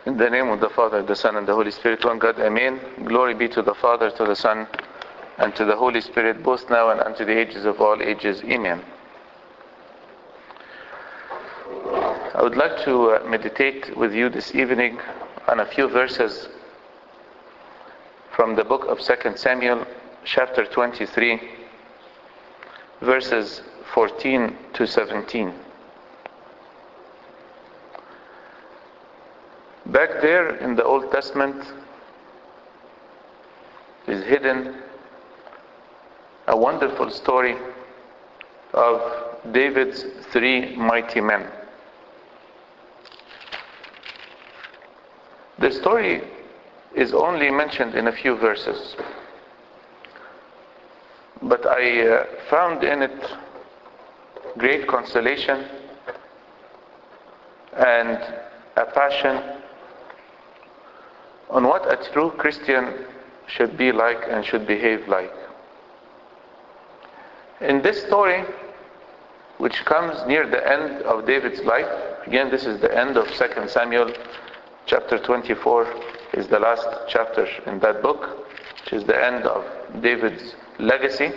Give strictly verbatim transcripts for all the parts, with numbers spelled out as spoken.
In the name of the Father, the Son, and the Holy Spirit, one God, Amen. Glory be to the Father, to the Son, and to the Holy Spirit, both now and unto the ages of all ages. Amen. I would like to uh, meditate with you this evening on a few verses from the book of Second Samuel, chapter twenty-three, verses fourteen to seventeen. Back there in the Old Testament is hidden a wonderful story of David's three mighty men. The story is only mentioned in a few verses, but I uh, found in it great consolation and a passion on what a true Christian should be like and should behave like. In this story, which comes near the end of David's life, again this is the end of Second Samuel, chapter twenty-four is the last chapter in that book, which is the end of David's legacy.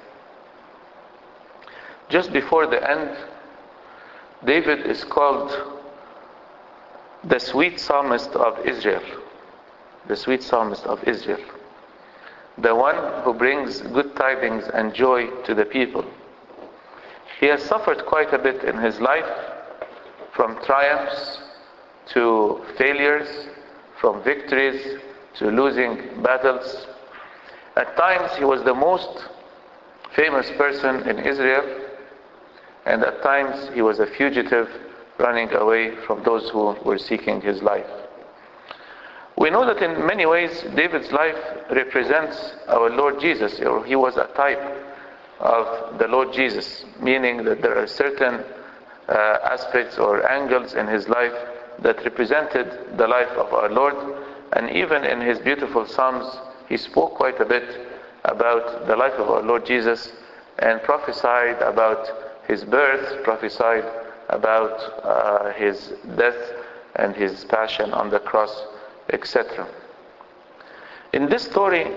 Just before the end, David is called the sweet psalmist of Israel. The sweet psalmist of Israel. The one who brings good tidings and joy to the people. He has suffered quite a bit in his life, from triumphs to failures, from victories to losing battles. At times he was the most famous person in Israel, and at times he was a fugitive running away from those who were seeking his life. We know that in many ways David's life represents our Lord Jesus, or he was a type of the Lord Jesus, meaning that there are certain uh, aspects or angles in his life that represented the life of our Lord. And even in his beautiful Psalms, he spoke quite a bit about the life of our Lord Jesus and prophesied about his birth, prophesied about uh, his death and his passion on the cross, et cetera. In this story,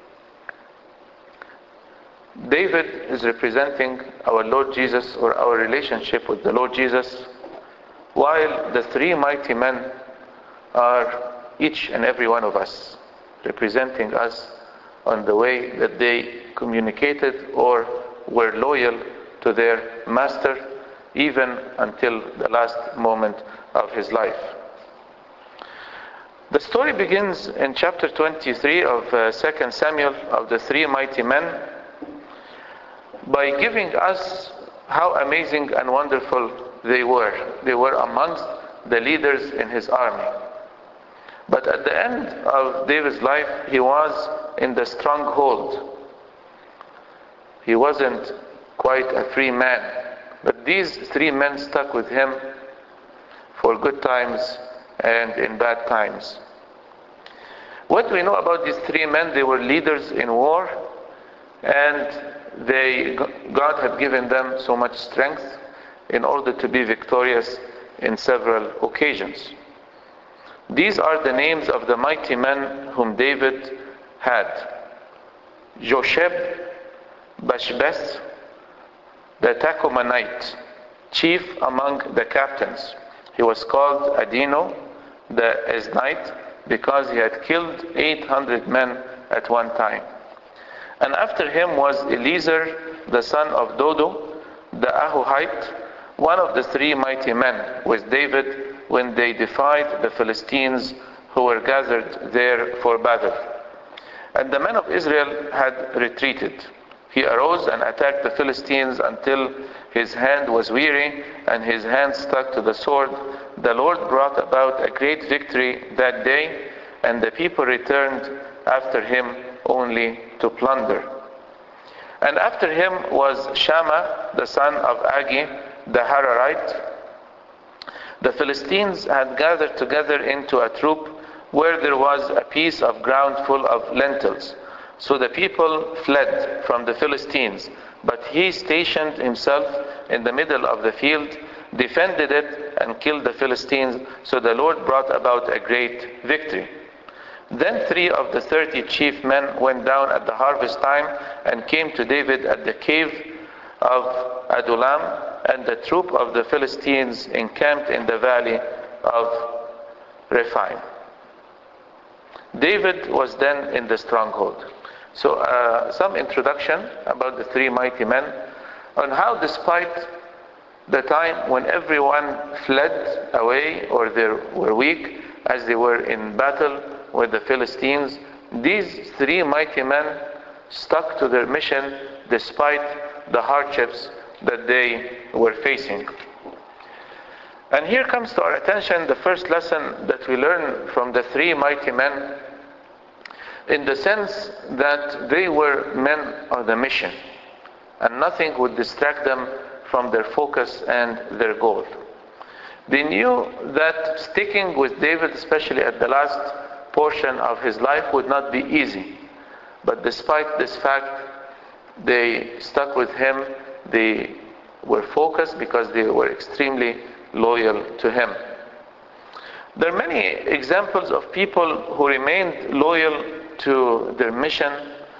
David is representing our Lord Jesus, or our relationship with the Lord Jesus, while the three mighty men are each and every one of us, representing us on the way that they communicated or were loyal to their master, even until the last moment of his life. The story begins in chapter twenty-three of uh, Second Samuel, of the three mighty men, by giving us how amazing and wonderful they were. They were amongst the leaders in his army. But at the end of David's life, he was in the stronghold. He wasn't quite a free man. But these three men stuck with him for good times and in bad times. What we know about these three men, they were leaders in war, and they, God had given them so much strength in order to be victorious in several occasions. These are the names of the mighty men whom David had. Josheb, Bashbeth, the Tacomanite, chief among the captains. He was called Adino, the Eznite, because he had killed eight hundred men at one time. And after him was Eliezer, the son of Dodo, the Ahohite, one of the three mighty men with David when they defied the Philistines who were gathered there for battle. And the men of Israel had retreated. He arose and attacked the Philistines until his hand was weary and his hand stuck to the sword. The Lord brought about a great victory that day, and the people returned after him only to plunder. And after him was Shammah, the son of Agi, the Hararite. The Philistines had gathered together into a troop where there was a piece of ground full of lentils. So the people fled from the Philistines, but he stationed himself in the middle of the field defended it, and killed the Philistines. So the Lord brought about a great victory. Then three of the thirty chief men went down at the harvest time and came to David at the cave of Adullam, and the troop of the Philistines encamped in the valley of Rephaim. David was then in the stronghold. So uh, some introduction about the three mighty men, on how despite the time when everyone fled away or they were weak as they were in battle with the Philistines, these three mighty men stuck to their mission despite the hardships that they were facing. And here comes to our attention the first lesson that we learn from the three mighty men, in the sense that they were men of the mission, and nothing would distract them from their focus and their goal. They knew that sticking with David, especially at the last portion of his life, would not be easy. But despite this fact, they stuck with him. They were focused because they were extremely loyal to him. There are many examples of people who remained loyal to their mission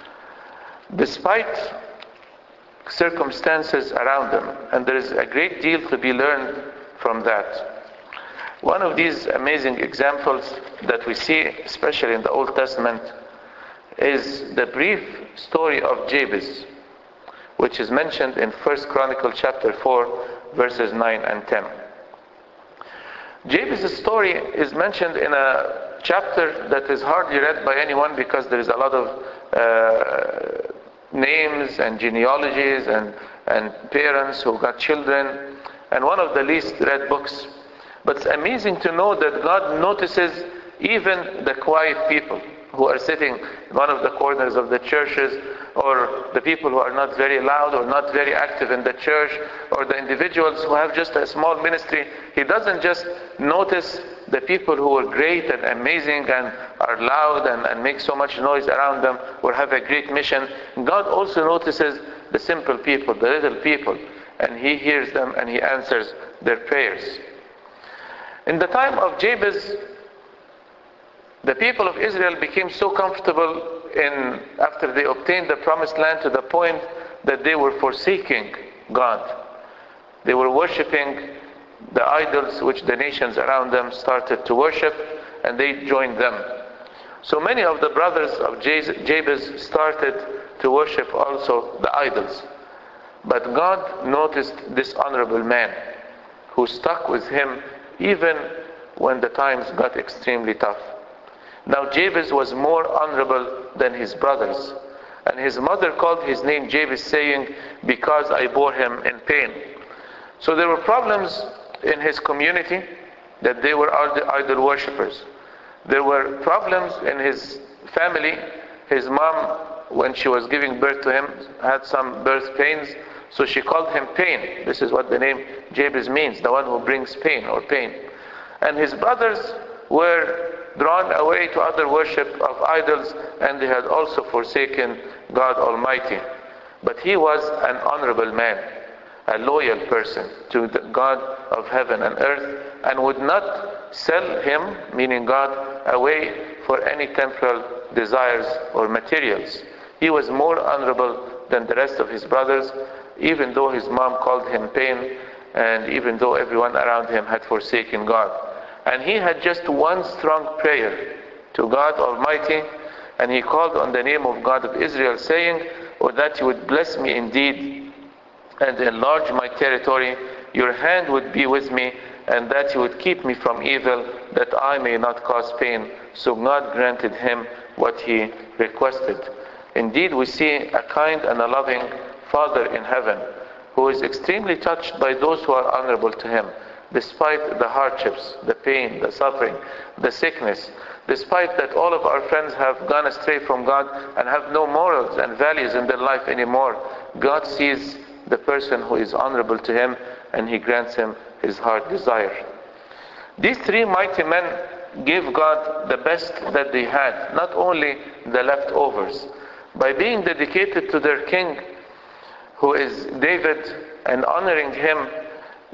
despite circumstances around them, and there is a great deal to be learned from that. One of these amazing examples that we see, especially in the Old Testament, is the brief story of Jabez, which is mentioned in First Chronicles chapter four, verses nine and ten. Jabez's story is mentioned in a chapter that is hardly read by anyone because there is a lot of uh, names and genealogies and, and parents who got children, and one of the least read books. But it's amazing to know that God notices even the quiet people who are sitting in one of the corners of the churches, or the people who are not very loud or not very active in the church, or the individuals who have just a small ministry. He doesn't just notice the people who are great and amazing and are loud and, and make so much noise around them or have a great mission. God also notices the simple people, the little people, and He hears them and He answers their prayers. In the time of Jabez, the people of Israel became so comfortable in after they obtained the promised land, to the point that they were forsaking God. They were worshipping the idols which the nations around them started to worship, and they joined them. So many of the brothers of Jabez started to worship also the idols. But God noticed this honorable man who stuck with him even when the times got extremely tough. Now Jabez was more honorable than his brothers, and his mother called his name Jabez, saying, "Because I bore him in pain." So there were problems in his community, that they were idol worshippers. There were problems in his family. His mom, when she was giving birth to him, had some birth pains, so she called him Pain. This is what the name Jabez means, the one who brings pain or pain. And his brothers were drawn away to other worship of idols, and they had also forsaken God Almighty. But he was an honorable man, a loyal person to the God of heaven and earth, and would not sell him, meaning God, away for any temporal desires or materials. He was more honorable than the rest of his brothers, even though his mom called him Pain, and even though everyone around him had forsaken God. And he had just one strong prayer to God Almighty, and he called on the name of God of Israel, saying, "Oh, that you would bless me indeed and enlarge my territory, your hand would be with me, and that you would keep me from evil, that I may not cause pain." So God granted him what he requested. Indeed, we see a kind and a loving Father in heaven, who is extremely touched by those who are honorable to him, despite the hardships, the pain, the suffering, the sickness, despite that all of our friends have gone astray from God and have no morals and values in their life anymore. God sees the person who is honorable to him, and he grants him his heart desire. These three mighty men gave God the best that they had, not only the leftovers. By being dedicated to their king, who is David, and honoring him,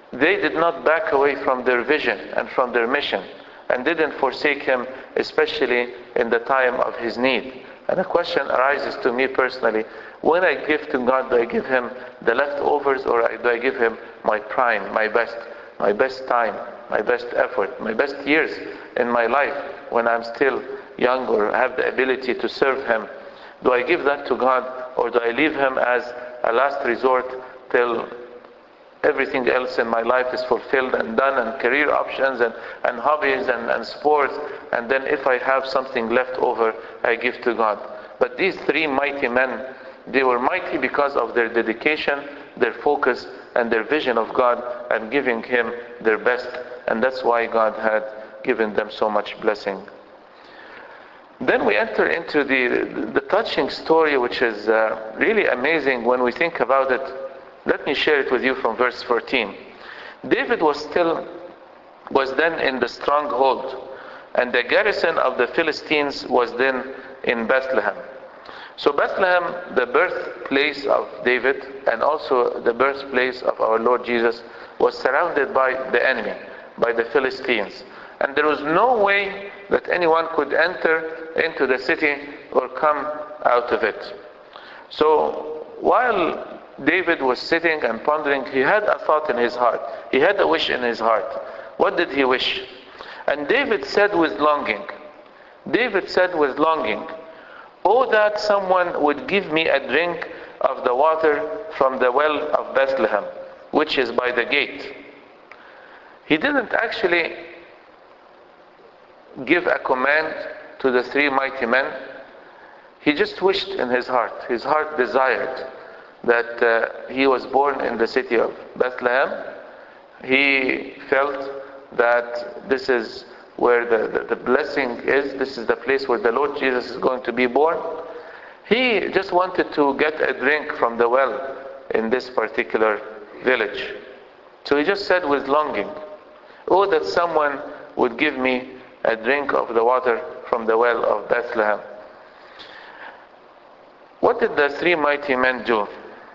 they did not back away from their vision and from their mission, and didn't forsake him, especially in the time of his need. And a question arises to me personally: when I give to God, do I give him the leftovers, or do I give him my prime, my best, my best time, my best effort, my best years in my life when I'm still young or have the ability to serve him? Do I give that to God, or do I leave him as a last resort till everything else in my life is fulfilled and done, and career options and, and hobbies and, and sports, and then if I have something left over, I give to God? But these three mighty men, they were mighty because of their dedication, their focus, and their vision of God, and giving him their best. And that's why God had given them so much blessing. Then we enter into the, the touching story, which is uh, really amazing when we think about it. Let me share it with you from verse fourteen. David was still, was then in the stronghold, and the garrison of the Philistines was then in Bethlehem. So Bethlehem, the birthplace of David, and also the birthplace of our Lord Jesus, was surrounded by the enemy, by the Philistines. And there was no way that anyone could enter into the city or come out of it. So while David was sitting and pondering, he had a thought in his heart. He had a wish in his heart. What did he wish? And David said with longing, David said with longing, "Oh, that someone would give me a drink of the water from the well of Bethlehem, which is by the gate." He didn't actually give a command to the three mighty men. He just wished in his heart. His heart desired that uh, he was born in the city of Bethlehem. He felt that this is where the, the, the blessing is. This is the place where the Lord Jesus is going to be born. He just wanted to get a drink from the well in this particular village. So he just said with longing, "Oh, that someone would give me a drink of the water from the well of Bethlehem." What did the three mighty men do?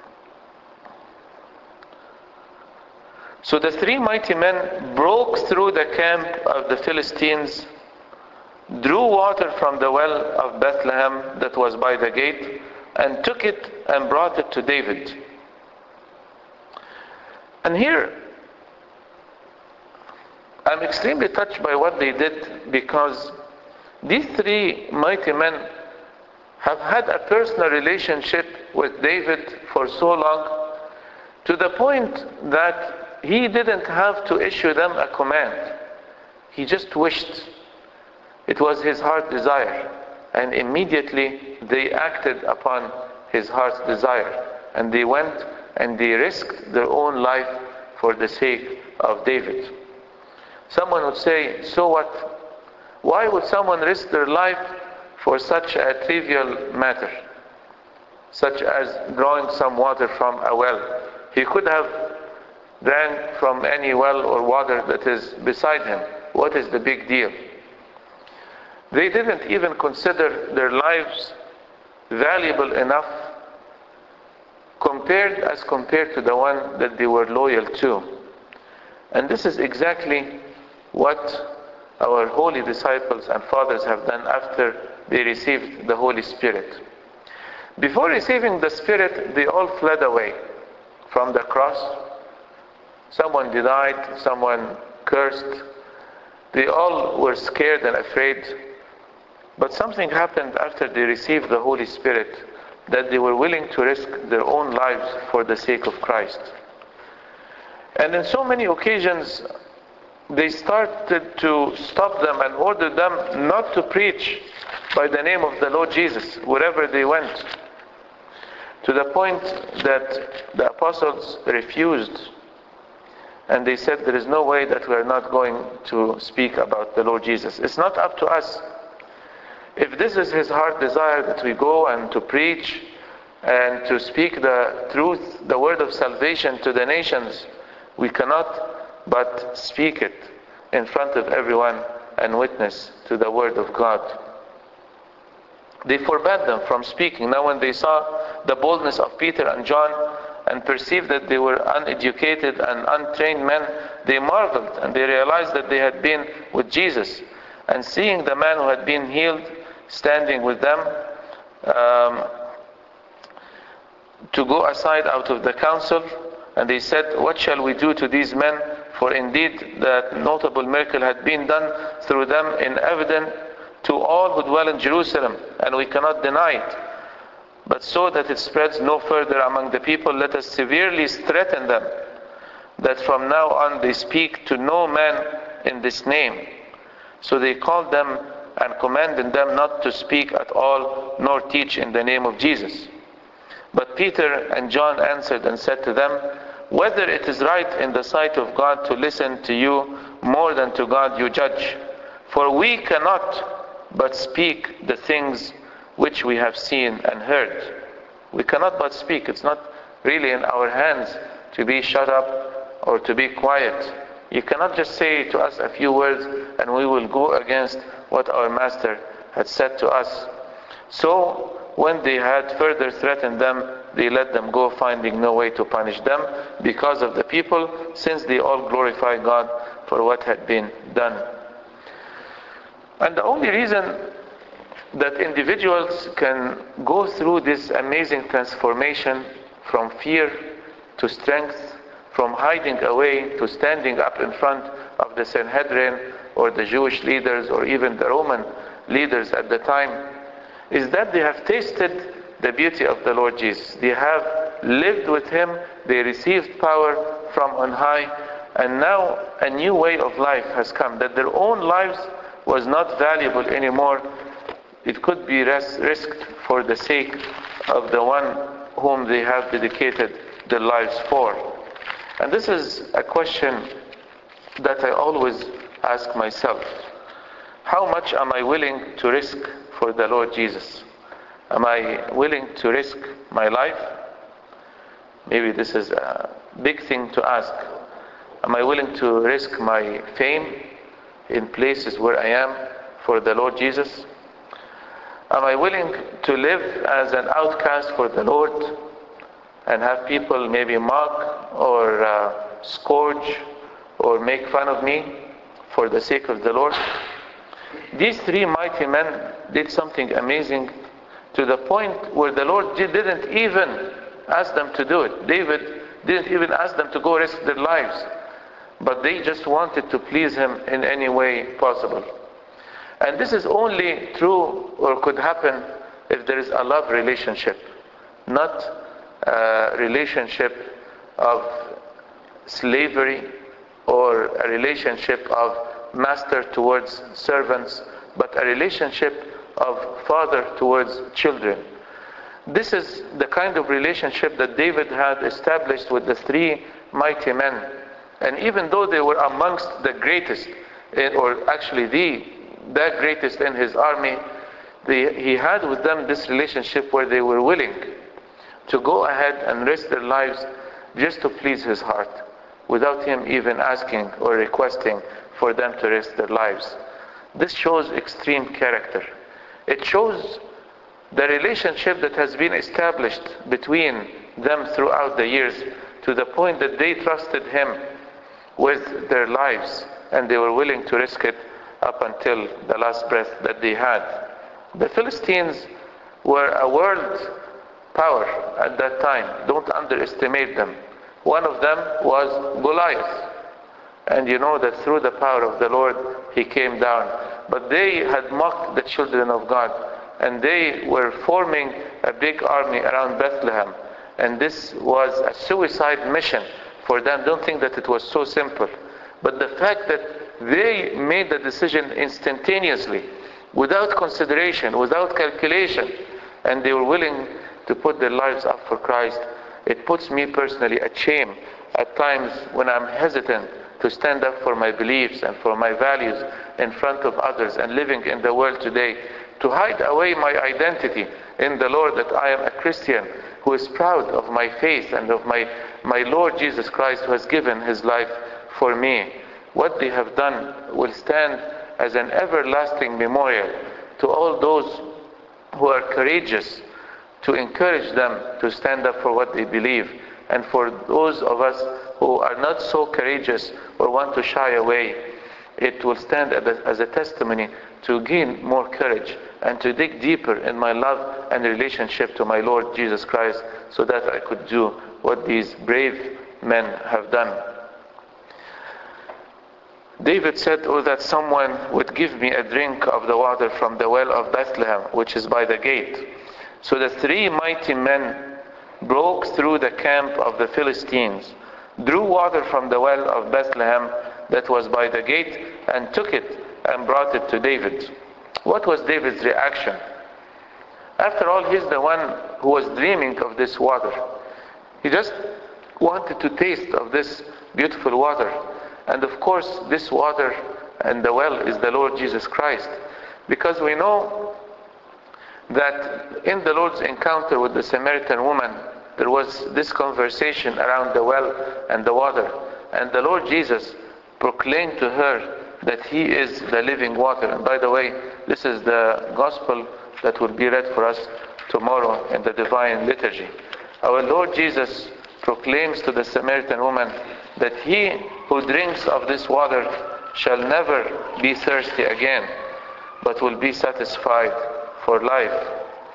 So the three mighty men broke through the camp of the Philistines, drew water from the well of Bethlehem that was by the gate, and took it and brought it to David. And here, I'm extremely touched by what they did, because these three mighty men have had a personal relationship with David for so long, to the point that he didn't have to issue them a command. He just wished. It was his heart desire. And immediately they acted upon his heart's desire. And they went and they risked their own life for the sake of David. Someone would say, so what? Why would someone risk their life for such a trivial matter, such as drawing some water from a well? He could have drank from any well or water that is beside him. What is the big deal? They didn't even consider their lives valuable enough compared as compared to the one that they were loyal to. And this is exactly what our holy disciples and fathers have done after they received the Holy Spirit. Before receiving the Spirit, they all fled away from the cross. Someone denied, someone cursed. They all were scared and afraid. But something happened after they received the Holy Spirit, that they were willing to risk their own lives for the sake of Christ. And in so many occasions, they started to stop them and order them not to preach by the name of the Lord Jesus wherever they went, to the point that the apostles refused, and they said, there is no way that we are not going to speak about the Lord Jesus. It's not up to us. If this is his heart desire that we go and to preach and to speak the truth, the word of salvation to the nations, we cannot but speak it in front of everyone and witness to the word of God. They forbade them from speaking. Now when they saw the boldness of Peter and John and perceived that they were uneducated and untrained men, they marveled and they realized that they had been with Jesus. And seeing the man who had been healed standing with them, um, to go aside out of the council, and they said, "What shall we do to these men? For indeed that notable miracle had been done through them in evidence to all who dwell in Jerusalem, and we cannot deny it. But so that it spreads no further among the people, let us severely threaten them, that from now on they speak to no man in this name." So they called them and commanded them not to speak at all, nor teach in the name of Jesus. But Peter and John answered and said to them, "Whether it is right in the sight of God to listen to you more than to God, you judge. For we cannot but speak the things which we have seen and heard." We cannot but speak. It's not really in our hands to be shut up or to be quiet. You cannot just say to us a few words and we will go against what our Master had said to us. So when they had further threatened them, they let them go, finding no way to punish them because of the people, since they all glorify God for what had been done. And the only reason that individuals can go through this amazing transformation from fear to strength, from hiding away to standing up in front of the Sanhedrin or the Jewish leaders or even the Roman leaders at the time, is that they have tasted the beauty of the Lord Jesus. They have lived with Him, they received power from on high, and now a new way of life has come, that their own lives was not valuable anymore. It could be ris- risked for the sake of the one whom they have dedicated their lives for. And this is a question that I always ask myself. How much am I willing to risk for the Lord Jesus? Am I willing to risk my life? Maybe this is a big thing to ask. Am I willing to risk my fame in places where I am for the Lord Jesus? Am I willing to live as an outcast for the Lord and have people maybe mock or uh, scourge or make fun of me for the sake of the Lord? These three mighty men did something amazing, to the point where the Lord didn't even ask them to do it. David didn't even ask them to go risk their lives, but they just wanted to please Him in any way possible. And this is only true or could happen if there is a love relationship, not a relationship of slavery or a relationship of master towards servants, but a relationship of father towards children. This is the kind of relationship that David had established with the three mighty men. And even though they were amongst the greatest, or actually the, the greatest in his army, they, he had with them this relationship where they were willing to go ahead and risk their lives just to please his heart, without him even asking or requesting for them to risk their lives. This shows extreme character. It shows the relationship that has been established between them throughout the years, to the point that they trusted him with their lives and they were willing to risk it up until the last breath that they had. The Philistines were a world power at that time. Don't underestimate them. One of them was Goliath. And you know that through the power of the Lord, he came down. But they had mocked the children of God, and they were forming a big army around Bethlehem. And this was a suicide mission for them. Don't think that it was so simple. But the fact that they made the decision instantaneously, without consideration, without calculation, and they were willing to put their lives up for Christ, it puts me personally at shame at times when I'm hesitant to stand up for my beliefs and for my values in front of others and living in the world today, to hide away my identity in the Lord, that I am a Christian who is proud of my faith and of my, my Lord Jesus Christ, who has given his life for me. What they have done will stand as an everlasting memorial to all those who are courageous, to encourage them to stand up for what they believe And for those of us who are not so courageous or want to shy away, it will stand as a testimony to gain more courage and to dig deeper in my love and relationship to my Lord Jesus Christ, so that I could do what these brave men have done. David said, "Oh, that someone would give me a drink of the water from the well of Bethlehem, which is by the gate." So the three mighty men broke through the camp of the Philistines, drew water from the well of Bethlehem that was by the gate, and took it and brought it to David. What was David's reaction? After all, he's the one who was dreaming of this water. He just wanted to taste of this beautiful water. And of course, this water and the well is the Lord Jesus Christ. Because we know that in the Lord's encounter with the Samaritan woman, there was this conversation around the well and the water. And the Lord Jesus proclaimed to her that He is the living water. And by the way, this is the gospel that will be read for us tomorrow in the divine liturgy. Our Lord Jesus proclaims to the Samaritan woman that he who drinks of this water shall never be thirsty again, but will be satisfied for life.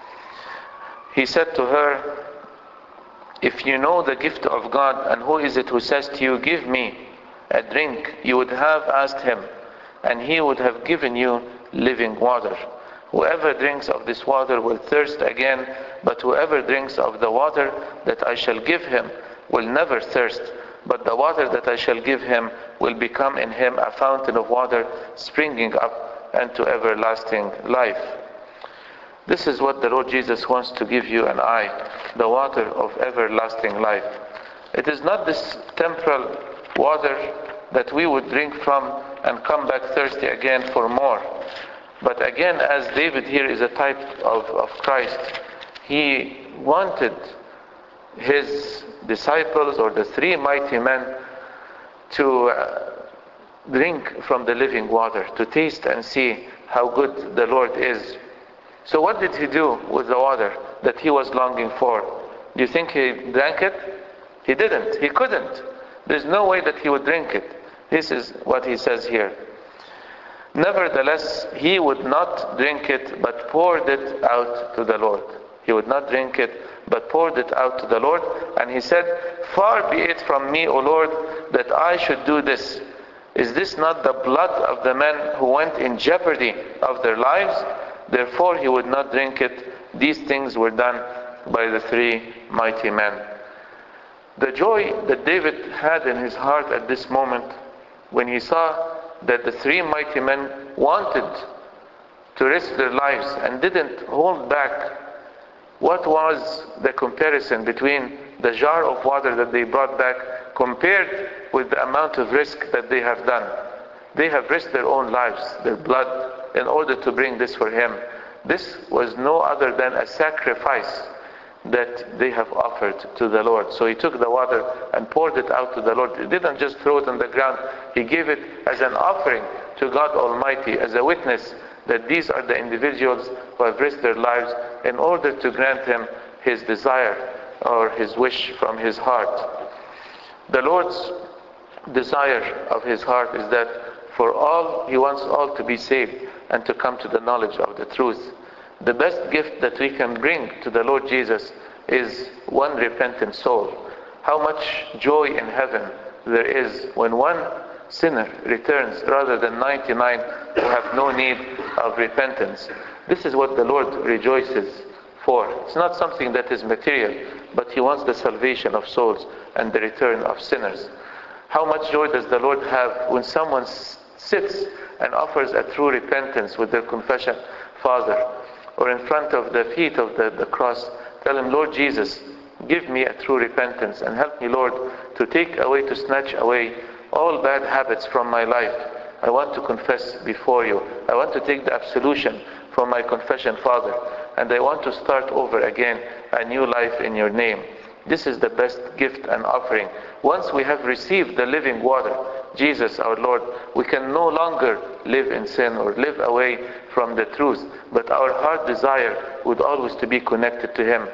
He said to her, "If you know the gift of God, and who is it who says to you, 'Give me a drink,' you would have asked Him, and He would have given you living water. Whoever drinks of this water will thirst again, but whoever drinks of the water that I shall give him will never thirst, but the water that I shall give him will become in him a fountain of water springing up unto everlasting life." This is what the Lord Jesus wants to give you and I, the water of everlasting life. It is not this temporal water that we would drink from and come back thirsty again for more. But again, as David here is a type of, of Christ, he wanted his disciples, or the three mighty men, to uh, drink from the living water, to taste and see how good the Lord is. So what did he do with the water that he was longing for? Do you think he drank it? He didn't. He couldn't. There's no way that he would drink it. This is what he says here. "Nevertheless, he would not drink it, but poured it out to the Lord." He would not drink it, but poured it out to the Lord. And he said, "Far be it from me, O Lord, that I should do this. Is this not the blood of the men who went in jeopardy of their lives?" Therefore he would not drink it. These things were done by the three mighty men. The joy that David had in his heart at this moment, when he saw that the three mighty men wanted to risk their lives and didn't hold back. What was the comparison between the jar of water that they brought back compared with the amount of risk that they have done? They have risked their own lives, their blood, in order to bring this for him. This was no other than a sacrifice that they have offered to the Lord. So he took the water and poured it out to the Lord. He didn't just throw it on the ground. He gave it as an offering to God Almighty, as a witness that these are the individuals who have risked their lives in order to grant him his desire or his wish from his heart. The Lord's desire of his heart is that for all, he wants all to be saved and to come to the knowledge of the truth. The best gift that we can bring to the Lord Jesus is one repentant soul. How much joy in heaven there is when one sinner returns rather than ninety-nine who have no need of repentance. This is what the Lord rejoices for. It's not something that is material, but He wants the salvation of souls and the return of sinners. How much joy does the Lord have when someone sits and offers a true repentance with their confession, Father, or in front of the feet of the, the cross, tell him, Lord Jesus, give me a true repentance and help me, Lord, to take away, to snatch away all bad habits from my life. I want to confess before you. I want to take the absolution from my confession, Father, and I want to start over again a new life in your name. This is the best gift and offering. Once we have received the living water, Jesus our Lord, we can no longer live in sin or live away from the truth, but our heart desire would always to be connected to Him.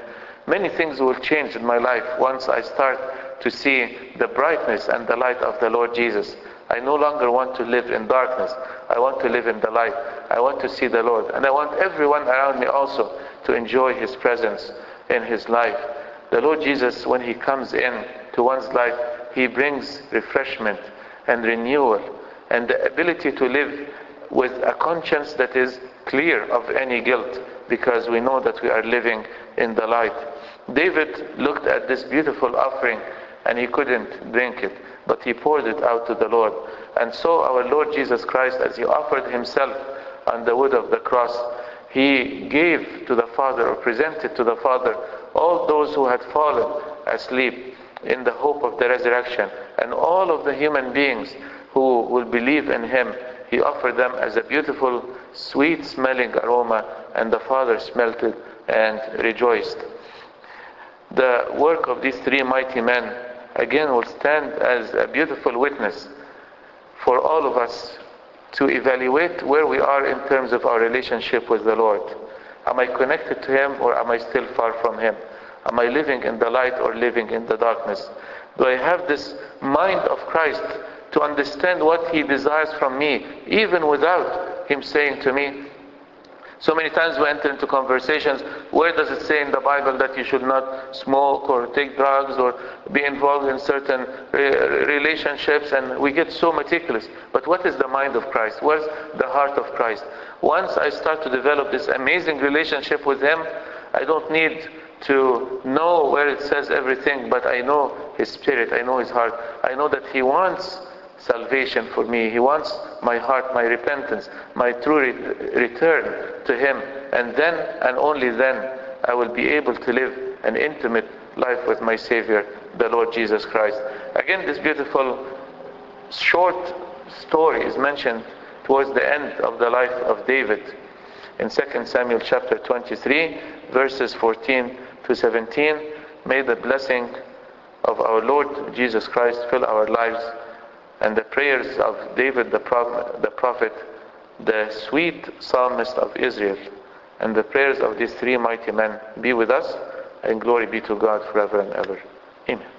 Many things will change in my life once I start to see the brightness and the light of the Lord Jesus. I no longer want to live in darkness. I want to live in the light. I want to see the Lord. And I want everyone around me also to enjoy His presence in his life. The Lord Jesus, when He comes in to one's life, He brings refreshment and renewal and the ability to live with a conscience that is clear of any guilt, because we know that we are living in the light. David looked at this beautiful offering and he couldn't drink it, but he poured it out to the Lord. And so our Lord Jesus Christ, as He offered Himself on the wood of the cross, He gave to the Father, or presented to the Father, all those who had fallen asleep in the hope of the resurrection, and all of the human beings who will believe in Him. He offered them as a beautiful, sweet smelling aroma, and the Father smelt it and rejoiced. The work of these three mighty men again will stand as a beautiful witness for all of us to evaluate where we are in terms of our relationship with the Lord. Am I connected to Him, or am I still far from Him? Am I living in the light or living in the darkness? Do I have this mind of Christ to understand what He desires from me, even without Him saying to me? So many times we enter into conversations, where does it say in the Bible that you should not smoke or take drugs or be involved in certain re- relationships? And we get so meticulous. But what is the mind of Christ? Where's the heart of Christ? Once I start to develop this amazing relationship with Him, I don't need to know where it says everything, but I know His Spirit, I know His heart. I know that He wants salvation for me. He wants my heart, my repentance, my true re- return to Him. And then, and only then, I will be able to live an intimate life with my Savior, the Lord Jesus Christ. Again, this beautiful short story is mentioned towards the end of the life of David in Second Samuel chapter twenty-three, verses fourteen to seventeen. May the blessing of our Lord Jesus Christ fill our lives, and the prayers of David the prophet, the prophet, the sweet psalmist of Israel, and the prayers of these three mighty men be with us, and glory be to God forever and ever. Amen.